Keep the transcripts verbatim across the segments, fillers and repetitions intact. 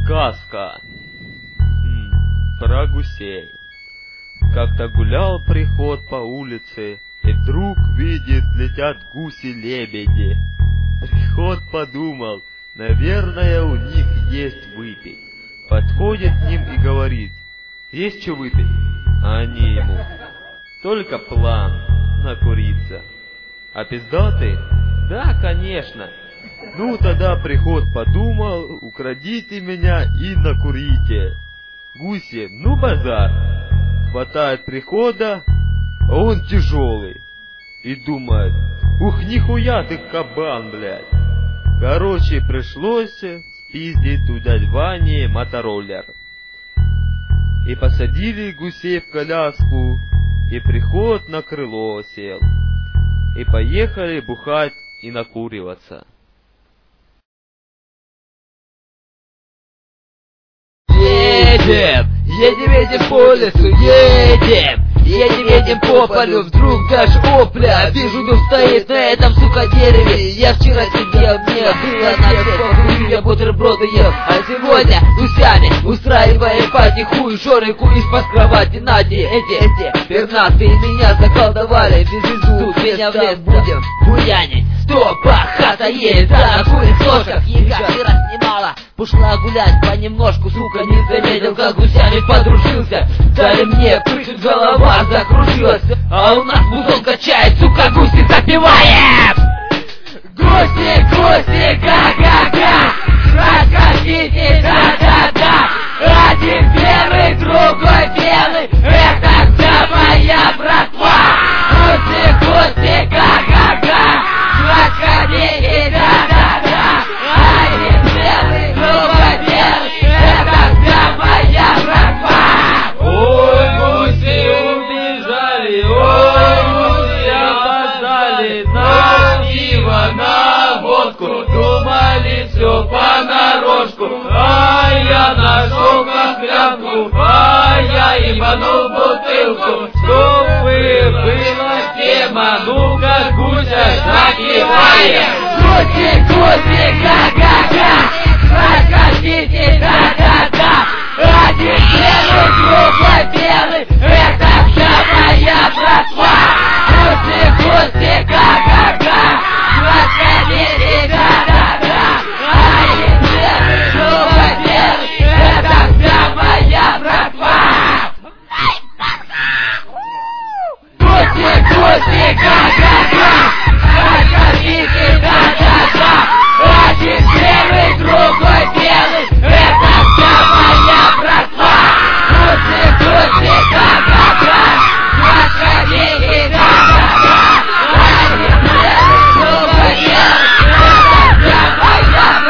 Сказка М, про гусей. Как-то гулял приход по улице, и вдруг видит, летят гуси-лебеди. Приход подумал, наверное, у них есть выпить. Подходит к ним и говорит: есть что выпить? А они ему: только план накуриться. А пиздатый: да, конечно. Ну тогда приход подумал: украдите меня и накурите. Гуси: ну базар. Хватает прихода, а он тяжелый. И думает: ух, нихуя ты кабан, блядь. Короче, пришлось спиздить у дядь Вани мотороллер. И посадили гусей в коляску, и приход на крыло сел. И поехали бухать и накуриваться. Едем, едем, едем по лесу, едем, едем, едем по полю. Вдруг даже опля, вижу, дом стоит на этом, сука, дереве. Я вчера сидел, мне было на всех похуй, я бутерброды ел. А сегодня гусями устраиваем потихую шорику из-под кровати Нади. Эти, эти пернатые меня заколдовали, везут меня в лес, будем буянить. Стопа, хата есть, да, накурит сошек, яга ты снимала. Пошла гулять понемножку, сука, не заметил, как гусями подружился. Дали мне прыжик, голова закружилась, а у нас музон качает, сука, гуси запиваем! Гуси, гуси, га-га-га, расходите, да-да-да. Один белый, другой белый, это вся моя братва. Гуси, гуси, га-га-га, расходите, да-да-да. Один белый, другой белый, это вся моя братва. Ой, гуси убежали, ой, гуси опоздали на пиво, на водку, думали все понарошку, а я нашел кохлянку, а я ебанул бутылку, чтобы была тема, ну-ка, Гуся, запиваем! Гуси, гуси, га-га-га, расходите, да-да-да. Один белый, другой белый, это вся моя братва. Гуси, гуси, га-га-га, расходите, да-да-да. Один белый, другой белый, это вся моя братва. Гуси, гуси, га-га-га, расходите, да-да-да. Один белый, другой белый, это вся моя братва. Гуси, гуси, га-га-га, расходите, да-да-да. Один белый, другой белый, это вся моя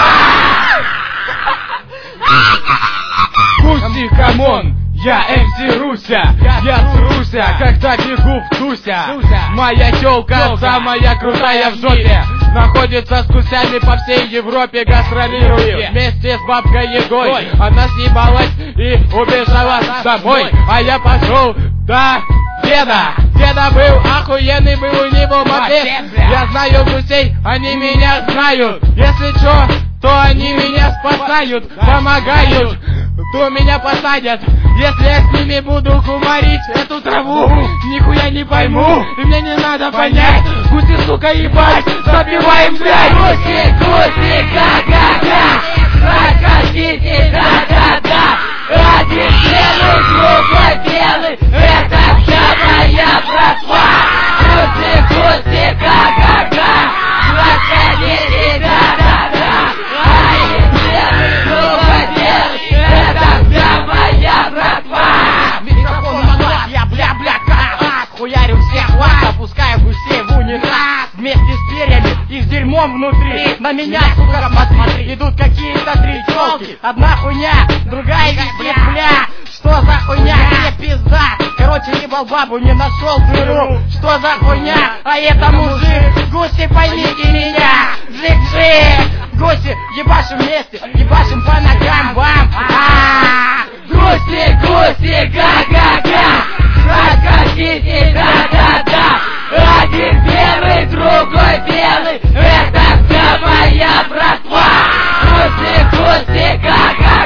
братва. Гуси, камон, я эм си Руся, я труся, когда бегу в Туся. Моя тёлка самая крутая в жопе, находится с гусями по всей Европе, гастролирует вместе с бабкой Егой. Она съебалась и убежала домой, а я пошел до деда. Деда был охуенный, был у него мопед. Я знаю гусей, они меня знают. Если чё, то они меня спасают, помогают, то меня посадят. Если я с ними буду кумарить эту траву, нихуя не пойму, и мне не надо понять. Гуси, сука, ебать, запиваем, блядь. Гуси, гуси, га-га-га, расходите, да-да-да. Один белый, другой белый, это вся моя братва. Гуси, гуси, га-га-га, расходите, да-да-да. Один белый, другой белый, это вся моя братва. Микрофон на глаз, я бля-бля-ка, хуярю всех вас, опускаю гусей в унитаз. Вместе с перьями и с дерьмом внутри. На меня, сука, смотри, идут какие-то три тёлки. Одна хуйня, другая висит, бля. Что за хуйня, где пизда? Короче, ебал бабу, не нашел дыру. Что за хуйня, а это мужик. Гуси, поймите меня, жик-жик. Гуси, ебашим вместе, ебашим по ногам вам. А-а-а. Гуси, гуси, га-га-га, расходите, да-да-да. Один белый, другой белый, это вся моя братва. Гуси, гуси, га-га-га.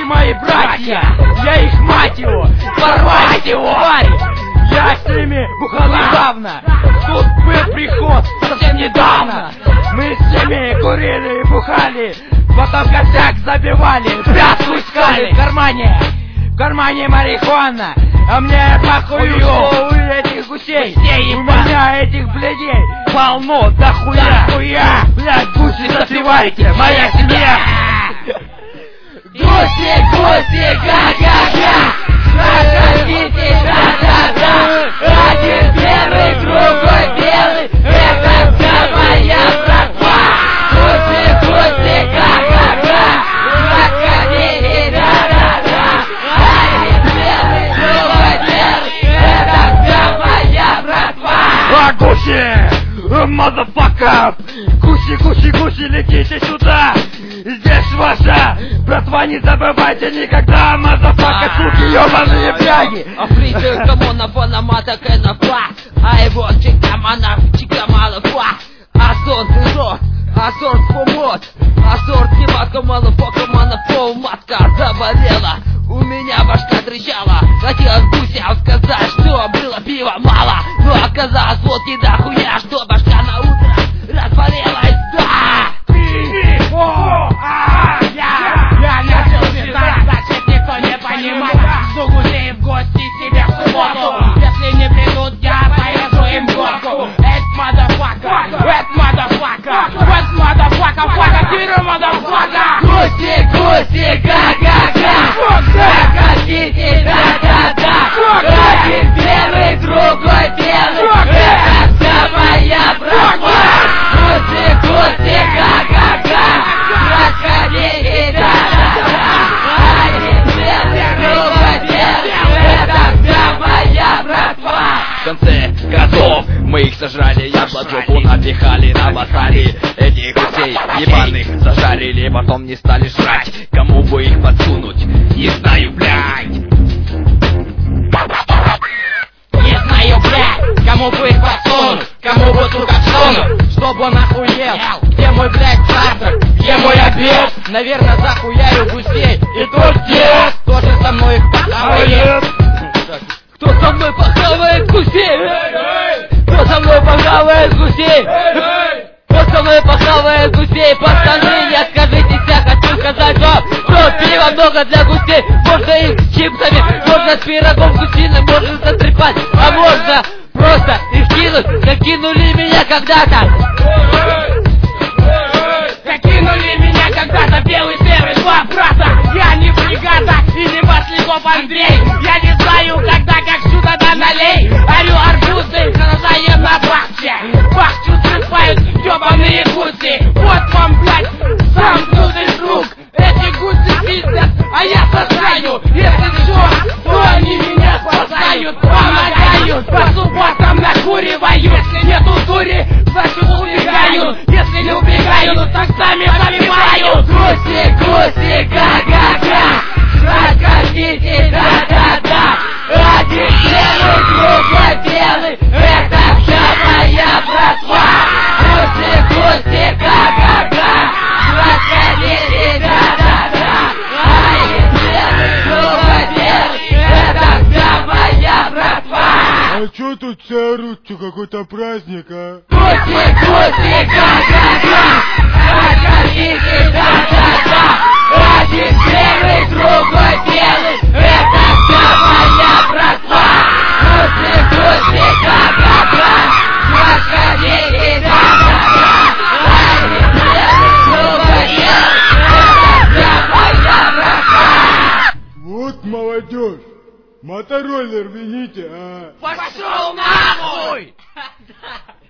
мои братья, я их мать его, порвать его, твари. Я с ними бухал недавно, тут был приход совсем недавно. Мы с ними курили и бухали, потом косяк забивали, пятку искали в кармане, в кармане марихуана. А мне похую у этих гусей, у меня этих блядей полно, дохуя, дохуя. Блядь, гуси запивайте, моя семья. Гуси, гуси, га-га-га, заходите, да-да-да. Один белый, другой белый, это вся моя братва. Гуси, гуси, га-га-га, заходите, да-да-да. Один белый, другой белый, это вся моя братва. А гуси, мазафака, гуси, гуси, гуси, летите сюда. Здесь ваша братва, не забывайте никогда, мазафака, суки, ёбаные бляги. Африты, камона, панамата, кенафа, а его чикамана, чикамалафа. Азон, рот, азор, помот, азор, тимака, малафака, манафол, матка заболела. У меня башка трещала, хотелось гусям сказать, что было пива мало, но оказалось водки дохуя, что башка на утро разболелась, да! О, а, я, я начал писать, значит никто не понимает, что гусей в гости себе в субботу. Если не придут, я порежу им горку. Эт мазафака, эт мазафака, эт мазафака, фака, тиру мазафака. Гуси, гуси, га-га-га, заходите, да-да-да. Один белый, другой белый, это вся моя братва. Гуси, гуси, га-га-га, заходите, да-да-да. Один белый, другой белый, это вся моя братва. В конце концов мы их сожрали, яблоджопу напихали на базаре. Этих гусей ебаных зажарили, потом не стали жрать. Кому бы их подсунуть, не знаю, блядь. Не знаю, блядь, кому бы их подсунуть, кому бы, сука, всунуть, чтобы он охуел. Где мой, блядь, завтрак, где мой обед? Наверное, захуяю гусей. И тут дед тоже со мной их похавает. Кто со мной похавает гусей? Кто со мной похавает гусей? Кто со мной похавает гусей? Пацаны, не откажитесь, я хочу сказать вам, что пива много для гусей. Можно их с чипсами, можно с пирогом гусиным, можно затрепать, а можно просто их кинуть, как кинули меня когда-то. Как кинули меня когда-то белый серый два брата. Я не бригада и не Масляков Андрей. Я не знаю, когда, как сюда да налей. Орю арбузы, заражаем на бахче. Бахчу срывают ёбаные гуси. Вот вам, блядь, замкнутый круг. Эти гуси пиздят, а я сажаю. Если что, то они меня спасают, помогают. По субботам накуриваю. Если нету дури, значит убегают. Если не убегают, так сами забивают. Гуси, гуси, га-га-га, заходите, да-да-да. Один белый, другой белый, это вся моя братва. Гуси, гуси, га-га-га, заходите, да-да-да. Один белый, другой белый, это вся моя братва. А чё тут все орут? Чё, какой-то праздник, а? Гуси, гуси, га-га-га, заходите, да-да-да. Один белый, другой белый, это вся моя братва. Гуси, гуси, га-га-га, заходите, да-да-да. Один белый, другой белый, это вся моя братва. Вот молодежь! Мотороллер вините, а? Пошел нахуй!